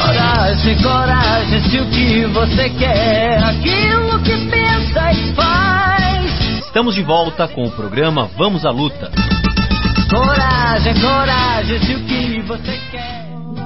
Coragem, coragem, se o que você quer, aquilo que pensa e faz. Estamos de volta com o programa Vamos à Luta. Coragem, coragem, se o que você quer.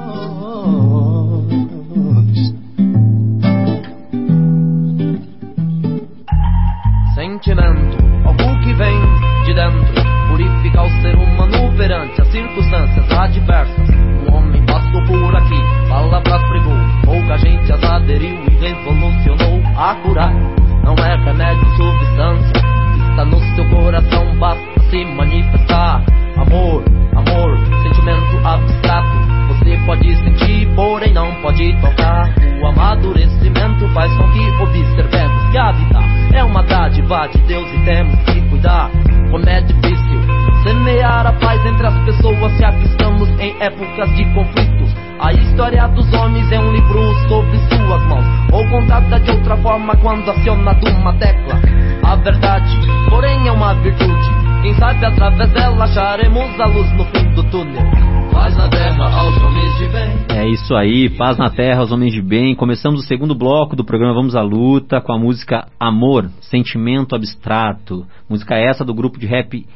Sentimento, algo que vem de dentro, purifica o ser humano perante as circunstâncias adversas. Um homem passou por aqui, palavras pregou, pouca gente as aderiu e revolucionou a curar. Não é remédio, substância, está no seu coração, basta se manifestar. Amor, amor, sentimento abstrato, você pode sentir, porém não pode tocar. O amadurecimento faz com que observemos que a vida é uma dádiva de Deus e temos que cuidar. Como é difícil semear a paz entre as pessoas, se aqui estamos em épocas de conflitos. A história dos homens é um livro sobre suas mãos, ou contada de outra forma quando acionada uma tecla. A verdade, porém, é uma virtude, quem sabe através dela acharemos a luz no fim do túnel. Paz na terra aos homens de bem. É isso aí, paz na terra aos homens de bem. Começamos o segundo bloco do programa Vamos à Luta com a música Amor, Sentimento Abstrato. Música essa do grupo de rap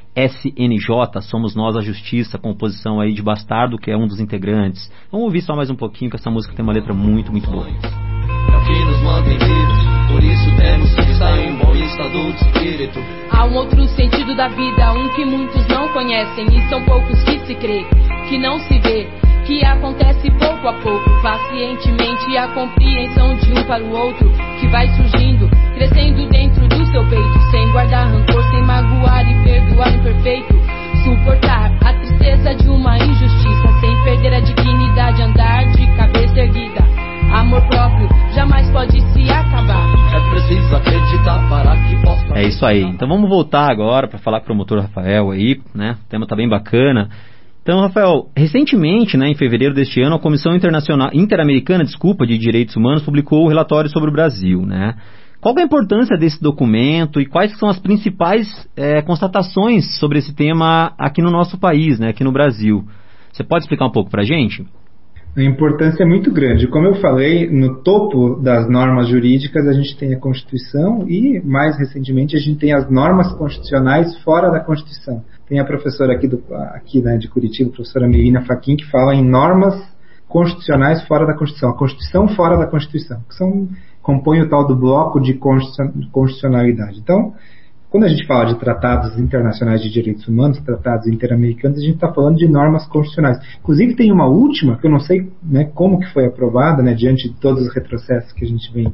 SNJ, Somos Nós a Justiça, composição aí de Bastardo, que é um dos integrantes. Vamos ouvir só mais um pouquinho, que essa música tem uma letra muito, muito boa. É o que nos mantém vivos, por isso temos que estar em bom estado de espírito. Há um outro sentido da vida, um que muitos não conhecem, e são poucos que se crê, que não se vê, que acontece pouco a pouco, pacientemente a compreensão de um para o outro, que vai surgindo, crescendo dentro do seu peito, sem guardar rancor, sem magoar e perdoar o imperfeito, suportar a tristeza de uma injustiça, sem perder a dignidade, andar de cabeça erguida. Amor próprio jamais pode se acabar. É preciso acreditar para que possa... É isso aí. Então vamos voltar agora para falar com o promotor Rafael aí, né? O tema tá bem bacana. Então, Rafael, recentemente, né, em fevereiro deste ano, a Comissão Interamericana de Direitos Humanos publicou o relatório sobre o Brasil, né? Qual é a importância desse documento e quais são as principais constatações sobre esse tema aqui no nosso país, né, aqui no Brasil? Você pode explicar um pouco para a gente? A importância é muito grande. Como eu falei, no topo das normas jurídicas a gente tem a Constituição e, mais recentemente, a gente tem as normas constitucionais fora da Constituição. Tem a professora aqui né, de Curitiba, a professora Melina Fachin, que fala em normas constitucionais fora da Constituição. A Constituição fora da Constituição, que compõe o tal do bloco de constitucionalidade. Então, quando a gente fala de tratados internacionais de direitos humanos, tratados interamericanos, a gente está falando de normas constitucionais. Inclusive tem uma última, que eu não sei né, como que foi aprovada, né, diante de todos os retrocessos que a gente vem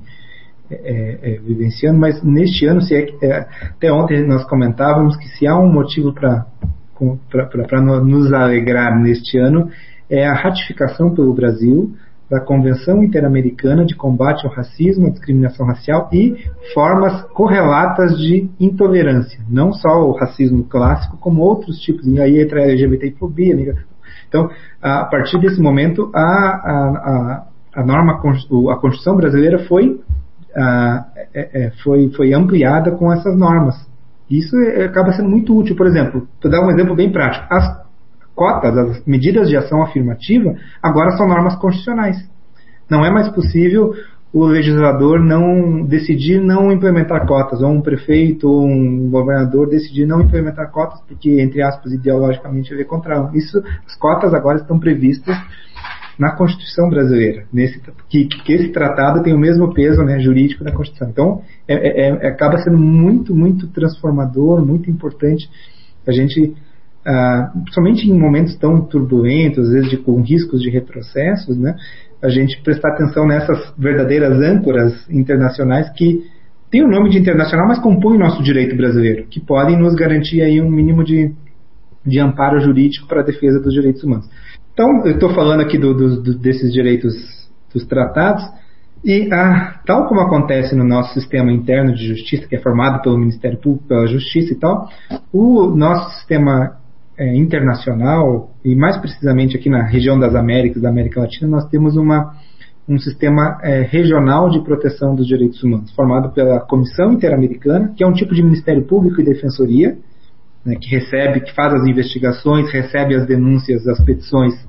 vivenciando, mas neste ano, até ontem nós comentávamos que se há um motivo para nos alegrar neste ano, é a ratificação pelo Brasil da Convenção Interamericana de Combate ao Racismo, à Discriminação Racial e formas correlatas de intolerância. Não só o racismo clássico, como outros tipos. E aí entra a LGBTfobia. Então, a partir desse momento, a Constituição brasileira foi ampliada com essas normas. Isso acaba sendo muito útil. Por exemplo, vou dar um exemplo bem prático. As cotas, as medidas de ação afirmativa, agora são normas constitucionais. Não é mais possível o legislador decidir não implementar cotas, ou um prefeito ou um governador decidir não implementar cotas porque, entre aspas, ideologicamente ele é contrário. As cotas agora estão previstas na Constituição brasileira, que esse tratado tem o mesmo peso né, jurídico da Constituição. Então, acaba sendo muito, muito transformador, muito importante a gente... somente em momentos tão turbulentos, às vezes com riscos de retrocessos, né, a gente prestar atenção nessas verdadeiras âncoras internacionais que têm o nome de internacional, mas compõem o nosso direito brasileiro, que podem nos garantir aí um mínimo de amparo jurídico para a defesa dos direitos humanos. Então, eu estou falando aqui desses direitos dos tratados, e tal como acontece no nosso sistema interno de justiça, que é formado pelo Ministério Público, pela Justiça e tal, o nosso sistema internacional, e mais precisamente aqui na região das Américas, da América Latina, nós temos um sistema regional de proteção dos direitos humanos, formado pela Comissão Interamericana, que é um tipo de Ministério Público e Defensoria, né, que faz as investigações, recebe as denúncias, as petições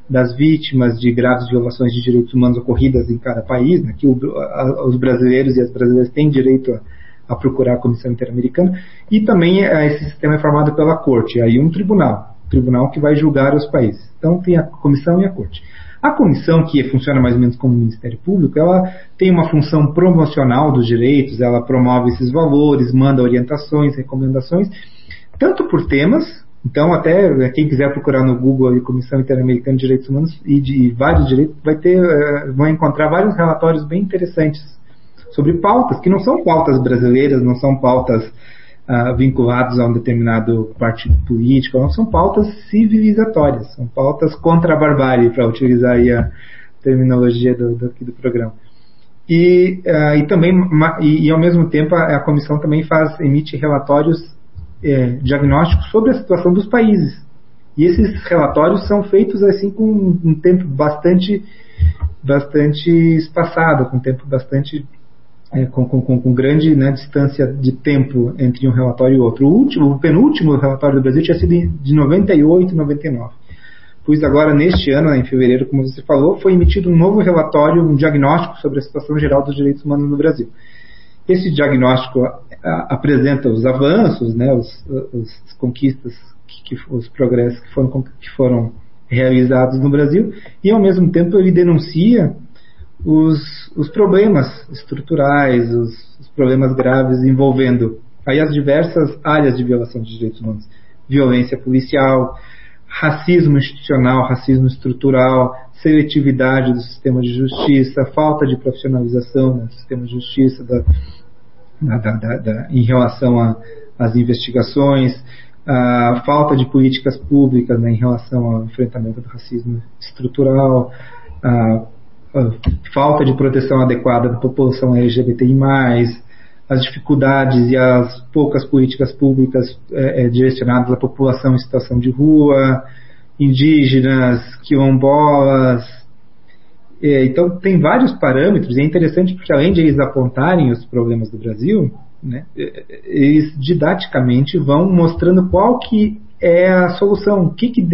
das vítimas de graves violações de direitos humanos ocorridas em cada país, né, que os brasileiros e as brasileiras têm direito a procurar a Comissão Interamericana, e também esse sistema é formado pela Corte, aí um tribunal que vai julgar os países. Então tem a Comissão e a Corte. A Comissão, que funciona mais ou menos como o Ministério Público, ela tem uma função promocional dos direitos, ela promove esses valores, manda orientações, recomendações, tanto por temas. Então, até quem quiser procurar no Google a Comissão Interamericana de Direitos Humanos e de vários direitos, vai encontrar vários relatórios bem interessantes sobre pautas, que não são pautas brasileiras, não são pautas vinculadas a um determinado partido político, não são pautas civilizatórias, são pautas contra a barbárie, para utilizar aí a terminologia aqui do programa. E ao mesmo tempo a comissão também emite relatórios diagnósticos sobre a situação dos países. E esses relatórios são feitos assim com um tempo bastante espaçado, com um tempo bastante com grande, né, distância de tempo entre um relatório e outro. O penúltimo relatório do Brasil tinha sido de 98 e 99. Pois agora, neste ano, em fevereiro, como você falou, foi emitido um novo relatório, um diagnóstico sobre a situação geral dos direitos humanos no Brasil. Esse diagnóstico apresenta os avanços, né, as conquistas, os progressos que foram realizados no Brasil, e ao mesmo tempo ele denuncia os problemas estruturais, os problemas graves envolvendo aí as diversas áreas de violação de direitos humanos: violência policial, racismo institucional, racismo estrutural, seletividade do sistema de justiça, falta de profissionalização no sistema de justiça em relação às investigações, a falta de políticas públicas, né, em relação ao enfrentamento do racismo estrutural, a falta de proteção adequada da população LGBTI+, as dificuldades e as poucas políticas públicas direcionadas à população em situação de rua, indígenas, quilombolas. Então tem vários parâmetros, e é interessante porque além de eles apontarem os problemas do Brasil, né, eles didaticamente vão mostrando qual que é a solução, o que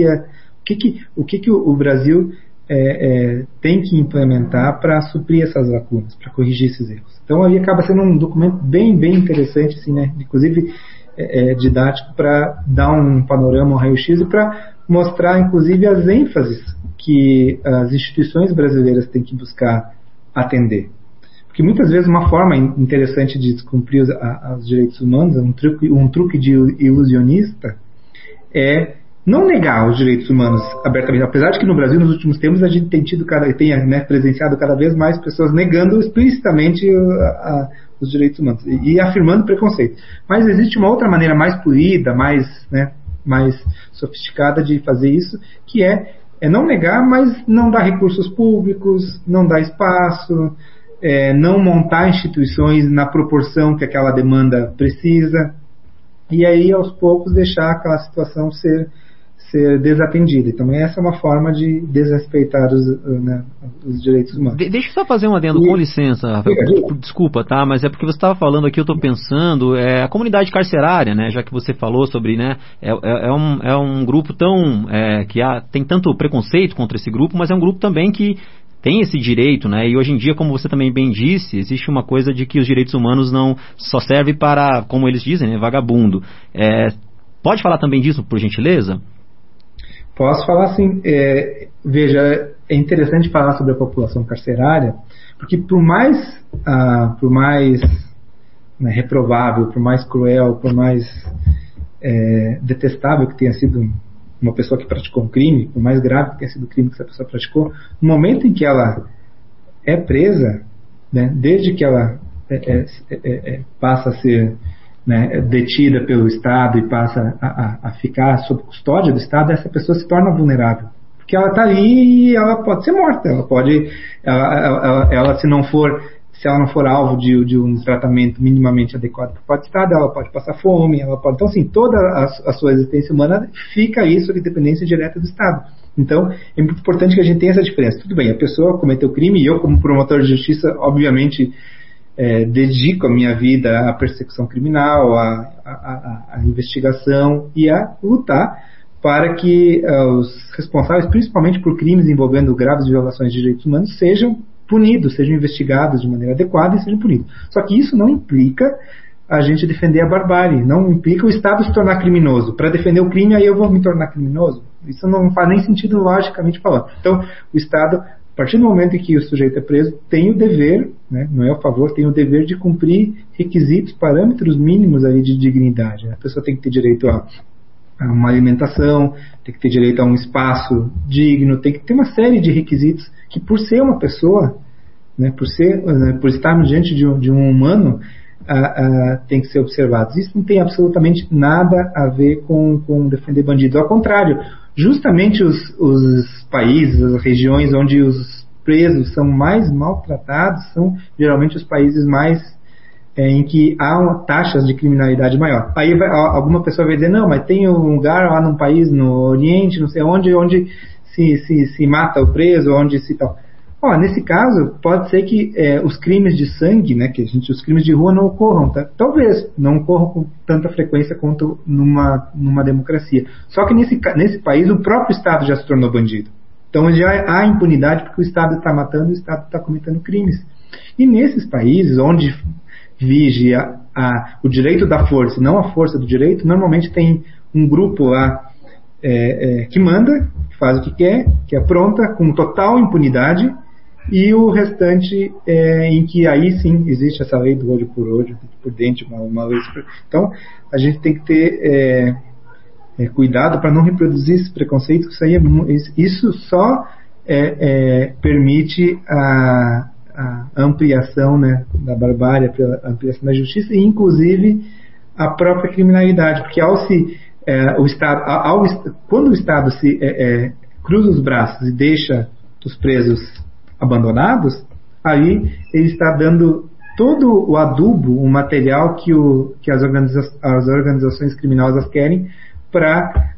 o Brasil tem que implementar para suprir essas lacunas, para corrigir esses erros. Então ali acaba sendo um documento bem, bem interessante, assim, né? Inclusive didático, para dar um panorama, um raio-x, e para mostrar inclusive as ênfases que as instituições brasileiras têm que buscar atender. Porque muitas vezes uma forma interessante de descumprir os direitos humanos, um truque de ilusionista, é não negar os direitos humanos abertamente. Apesar de que no Brasil, nos últimos tempos, a gente tem presenciado cada vez mais pessoas negando explicitamente os direitos humanos e afirmando preconceito. Mas existe uma outra maneira mais polida, mais sofisticada de fazer isso, que é não negar, mas não dar recursos públicos, não dar espaço, não montar instituições na proporção que aquela demanda precisa, e aí aos poucos deixar aquela situação ser desatendida. Então essa é uma forma de desrespeitar os direitos humanos. Deixa eu só fazer um adendo, com licença, Rafael. Desculpa, tá? Mas é porque você estava falando aqui, eu estou pensando, a comunidade carcerária, né? Já que você falou sobre, né? É um grupo que tem tanto preconceito contra esse grupo, mas é um grupo também que tem esse direito, né? E hoje em dia, como você também bem disse, existe uma coisa de que os direitos humanos não só servem para, como eles dizem, né, vagabundo. Pode falar também disso, por gentileza? Posso falar sim. Veja, é interessante falar sobre a população carcerária, porque por mais reprovável, por mais cruel, por mais detestável que tenha sido uma pessoa que praticou um crime, por mais grave que tenha sido o crime que essa pessoa praticou, no momento em que ela é presa, né, desde que ela passa a ser, né, detida pelo Estado e passa a ficar sob custódia do Estado, essa pessoa se torna vulnerável. Porque ela está ali e ela pode ser morta. Se ela não for alvo de um tratamento minimamente adequado por parte do Estado, ela pode passar fome, Então, assim, toda a sua existência humana fica aí sob dependência direta do Estado. Então, é muito importante que a gente tenha essa diferença. Tudo bem, a pessoa cometeu crime e eu, como promotor de justiça, obviamente dedico a minha vida à persecução criminal, à investigação e a lutar para que os responsáveis, principalmente por crimes envolvendo graves violações de direitos humanos, sejam punidos, sejam investigados de maneira adequada e sejam punidos. Só que isso não implica a gente defender a barbárie, não implica o Estado se tornar criminoso. Para defender o crime, aí eu vou me tornar criminoso. Isso não faz nem sentido logicamente falando. Então, o Estado, a partir do momento em que o sujeito é preso, tem o dever, né, não é o favor, tem o dever de cumprir requisitos, parâmetros mínimos ali de dignidade. A pessoa tem que ter direito a uma alimentação, tem que ter direito a um espaço digno, tem que ter uma série de requisitos que, por ser uma pessoa, né, por estarmos diante de um humano, tem que ser observados. Isso não tem absolutamente nada a ver com defender bandido. Ao contrário, justamente os países, as regiões onde os presos são mais maltratados são geralmente os países mais em que há taxas de criminalidade maior. Aí alguma pessoa vai dizer, não, mas tem um lugar lá num país no Oriente, não sei onde se mata o preso, onde se tal. Nesse caso, pode ser que os crimes de sangue, né, os crimes de rua não ocorram, tá? Talvez não ocorram com tanta frequência quanto numa democracia. Só que nesse país o próprio Estado já se tornou bandido. Então já há impunidade porque o Estado está matando, o Estado está cometendo crimes. E nesses países onde vige o direito da força, não a força do direito, normalmente tem um grupo lá que manda, que faz o que quer, que apronta com total impunidade, e o restante em que aí sim existe essa lei do olho por olho, por dente, uma lei super... Então a gente tem que ter cuidado para não reproduzir esses preconceitos, que isso só permite a ampliação, né, da barbárie, a ampliação da justiça e inclusive a própria criminalidade, porque quando o Estado cruza os braços e deixa os presos abandonados, aí ele está dando todo o adubo, o material que as organizações criminosas querem para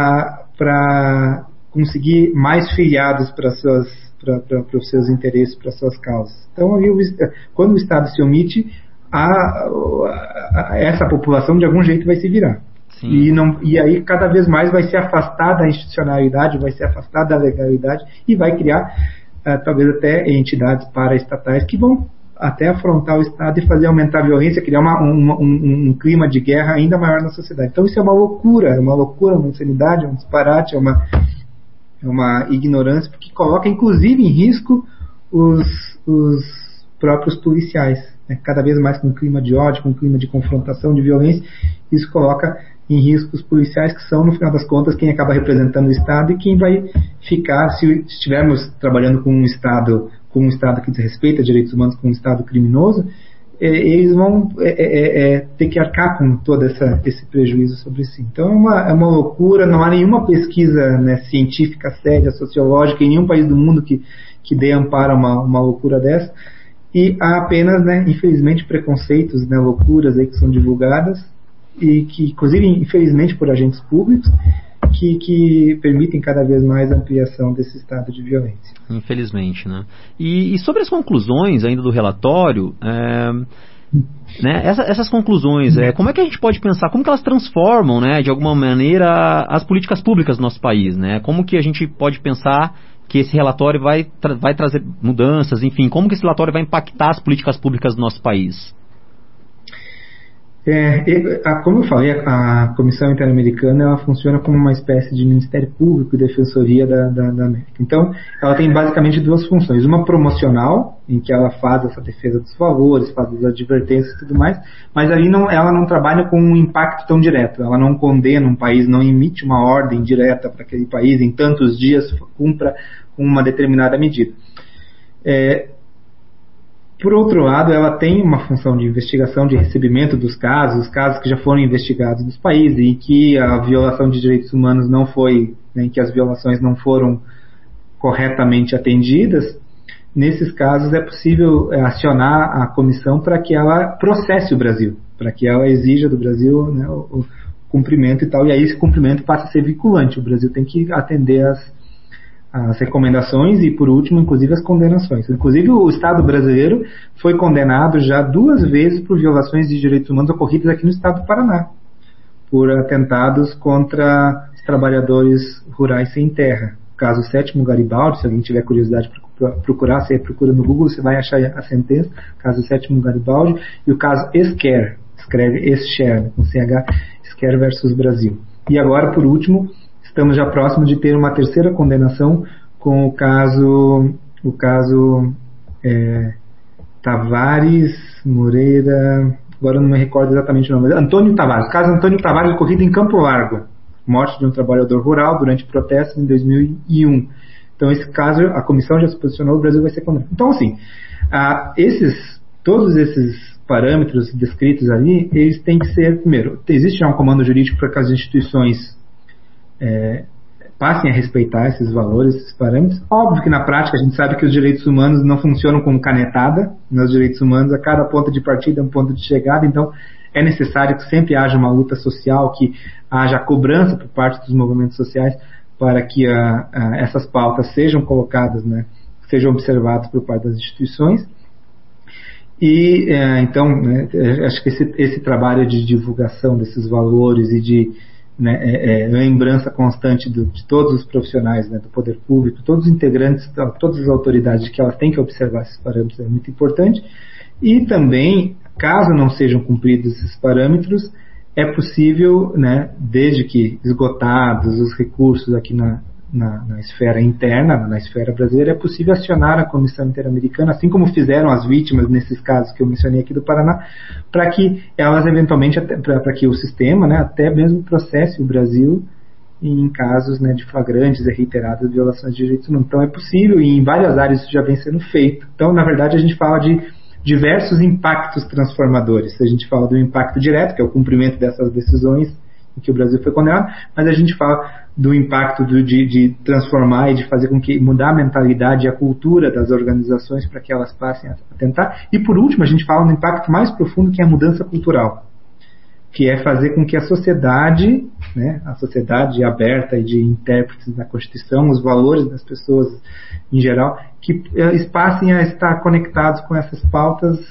conseguir mais filiados para os seus interesses, para as suas causas. Então, quando o Estado se omite, essa população de algum jeito vai se virar. E aí cada vez mais vai se afastar da institucionalidade, vai se afastar da legalidade e vai criar talvez até entidades paraestatais que vão até afrontar o Estado e fazer aumentar a violência, criar um clima de guerra ainda maior na sociedade. Então isso é uma loucura, uma insanidade, um disparate, é uma ignorância, porque coloca inclusive em risco os próprios policiais, né? Cada vez mais com um clima de ódio, com um clima de confrontação, de violência. Isso coloca em risco os policiais, que são, no final das contas, quem acaba representando o Estado e quem vai ficar, se estivermos trabalhando com um Estado que desrespeita direitos humanos, com um Estado criminoso, eles vão ter que arcar com todo esse prejuízo sobre si. Então é uma loucura, não há nenhuma pesquisa, né, científica séria, sociológica, em nenhum país do mundo que dê amparo a uma loucura dessa, e há apenas, né, infelizmente, preconceitos, né, loucuras aí que são divulgadas, e que, inclusive, infelizmente, por agentes públicos, que permitem cada vez mais a ampliação desse estado de violência. Infelizmente, né? E sobre as conclusões ainda do relatório, né, essas conclusões, como é que a gente pode pensar, como que elas transformam, né, de alguma maneira, as políticas públicas do nosso país, né? Como que a gente pode pensar que esse relatório vai trazer mudanças, enfim, como que esse relatório vai impactar as políticas públicas do nosso país? Como eu falei, a Comissão Interamericana ela funciona como uma espécie de Ministério Público e Defensoria da América. Então, ela tem basicamente duas funções. Uma promocional, em que ela faz essa defesa dos valores, faz as advertências e tudo mais, mas ali ela não trabalha com um impacto tão direto. Ela não condena um país, não emite uma ordem direta para aquele país, em tantos dias cumpra uma determinada medida. Por outro lado, ela tem uma função de investigação, de recebimento dos casos, os casos que já foram investigados nos países, em que a violação de direitos humanos não foi, né, em que as violações não foram corretamente atendidas. Nesses casos é possível acionar a comissão para que ela processe o Brasil, para que ela exija do Brasil, né, o cumprimento e tal, e aí esse cumprimento passa a ser vinculante. O Brasil tem que atender as recomendações e, por último, inclusive as condenações. Inclusive, o Estado brasileiro foi condenado já 2 vezes por violações de direitos humanos ocorridas aqui no Estado do Paraná. por atentados contra os trabalhadores rurais sem terra. O caso 7º Garibaldi, se alguém tiver curiosidade para procurar, você procura no Google, você vai achar a sentença, caso 7º Garibaldi, e o caso Esquer, escreve Escher, com CH, Esquer versus Brasil. E agora, por último, estamos já próximo de ter uma terceira condenação com o caso Tavares Moreira, agora eu não me recordo exatamente o nome, Antônio Tavares, o caso Antônio Tavares ocorrido em Campo Largo, morte de um trabalhador rural durante protestos em 2001. Então esse caso, a comissão já se posicionou, o Brasil vai ser condenado. Então assim, todos esses parâmetros descritos ali, eles têm que ser, primeiro, existe já um comando jurídico para que as instituições passem a respeitar esses valores, esses parâmetros. Óbvio que na prática a gente sabe que os direitos humanos não funcionam como canetada. Nos direitos humanos, a cada ponto de partida é um ponto de chegada, então é necessário que sempre haja uma luta social, que haja cobrança por parte dos movimentos sociais para que essas pautas sejam colocadas, né, sejam observadas por parte das instituições. E então, né, acho que esse trabalho de divulgação desses valores e de lembrança constante de todos os profissionais, né, do poder público, todos os integrantes, todas as autoridades, que elas têm que observar esses parâmetros, é muito importante. E também, caso não sejam cumpridos esses parâmetros, é possível, né, desde que esgotados os recursos aqui na esfera interna, na esfera brasileira, é possível acionar a Comissão Interamericana, assim como fizeram as vítimas nesses casos que eu mencionei aqui do Paraná, para que elas eventualmente, para que o sistema, né, até mesmo processe o Brasil em casos, né, de flagrantes e reiteradas violações de direitos humanos. Então é possível, e em várias áreas isso já vem sendo feito. Então, na verdade, a gente fala de diversos impactos transformadores. A gente fala do impacto direto, que é o cumprimento dessas decisões em que o Brasil foi condenado, mas a gente fala do impacto de transformar e de fazer com que mudar a mentalidade e a cultura das organizações para que elas passem a tentar. E por último, a gente fala no impacto mais profundo, que é a mudança cultural, que é fazer com que a sociedade, né, a sociedade aberta e de intérpretes da Constituição, os valores das pessoas em geral, que passem a estar conectados com essas pautas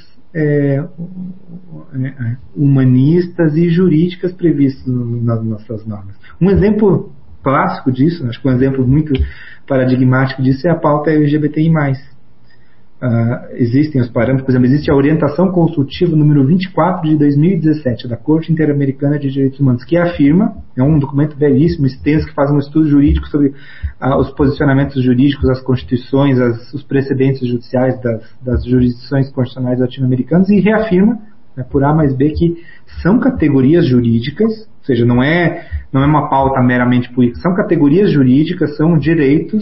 humanistas e jurídicas previstas nas nossas normas. Um exemplo clássico disso, acho que um exemplo muito paradigmático disso é a pauta LGBTI+. Existem os parâmetros, por exemplo, existe a orientação consultiva número 24 de 2017 da Corte Interamericana de Direitos Humanos, que afirma, é um documento belíssimo, extenso, que faz um estudo jurídico sobre os posicionamentos jurídicos, as constituições, os precedentes judiciais das jurisdições constitucionais latino-americanas, e reafirma, né, por A mais B, que são categorias jurídicas, ou seja, não é uma pauta meramente política, são categorias jurídicas, são direitos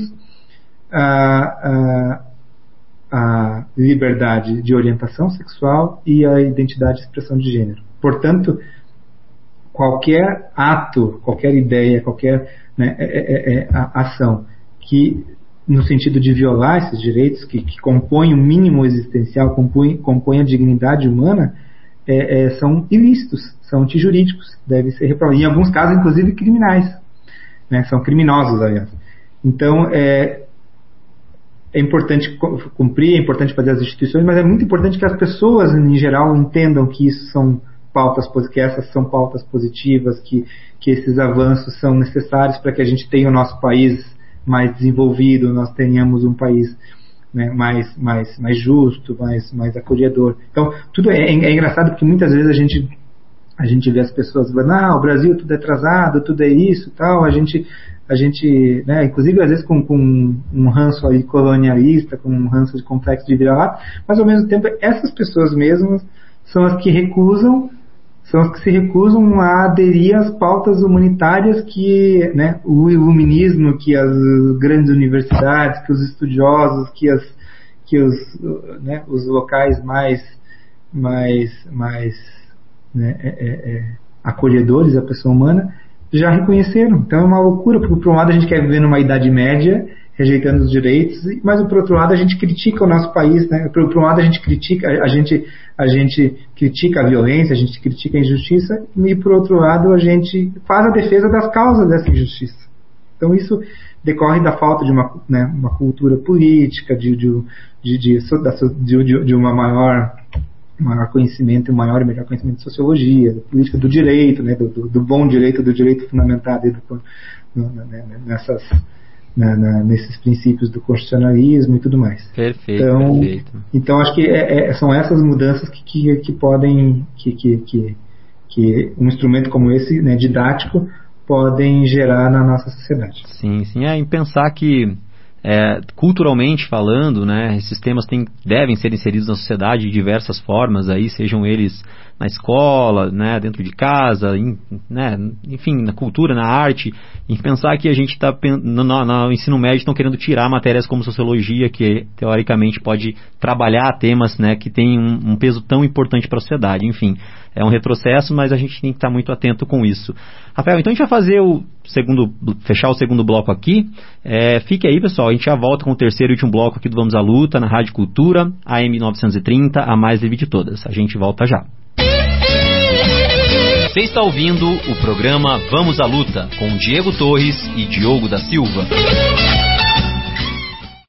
a liberdade de orientação sexual e a identidade de expressão de gênero. Portanto, qualquer ato, qualquer ideia, qualquer ação que, no sentido de violar esses direitos, que compõem o mínimo existencial, compõem a dignidade humana, são ilícitos, são antijurídicos, devem ser reprovados. Em alguns casos, inclusive, criminais. Né? São criminosos, aliás. Então, é importante cumprir, é importante fazer as instituições, mas é muito importante que as pessoas, em geral, entendam que isso são pautas, que essas são pautas positivas, que esses avanços são necessários para que a gente tenha o nosso país mais desenvolvido, nós tenhamos um país, né, mais justo, mais acolhedor. Então, tudo é engraçado, porque muitas vezes a gente vê as pessoas falando, o Brasil tudo é atrasado, tudo é isso, tal, a gente, né, inclusive às vezes com um ranço aí colonialista, com um ranço de complexo de vira-lata, mas ao mesmo tempo essas pessoas mesmas são as que se recusam a aderir às pautas humanitárias que, né, o iluminismo, que as grandes universidades, que os estudiosos, que os locais mais acolhedores da pessoa humana já reconheceram. Então é uma loucura, porque por um lado a gente quer viver numa Idade Média, rejeitando os direitos, mas por outro lado a gente critica o nosso país, né? Por um lado a gente critica a violência, a gente critica a injustiça, e por outro lado a gente faz a defesa das causas dessa injustiça. Então isso decorre da falta de uma cultura política, de uma maior maior conhecimento, maior e melhor conhecimento de sociologia, da política do direito, né, do bom direito, do direito fundamentado nesses princípios do constitucionalismo e tudo mais. Perfeito. Então acho que são essas mudanças que podem, que um instrumento como esse, né, didático, podem gerar na nossa sociedade. Sim, em pensar que culturalmente falando, né, esses temas devem ser inseridos na sociedade de diversas formas, aí, sejam eles na escola, né, dentro de casa, enfim, na cultura, na arte, e pensar que a gente está no ensino médio estão querendo tirar matérias como sociologia, que teoricamente pode trabalhar temas, né, que têm um peso tão importante para a sociedade. Enfim, é um retrocesso, mas a gente tem que estar muito atento com isso. Rafael, então a gente vai fazer fechar o segundo bloco aqui. Fique aí, pessoal, a gente já volta com o terceiro e último bloco aqui do Vamos à Luta, na Rádio Cultura, AM 930, a mais livre de todas. A gente volta já. Você está ouvindo o programa Vamos à Luta, com Diego Torres e Diogo da Silva.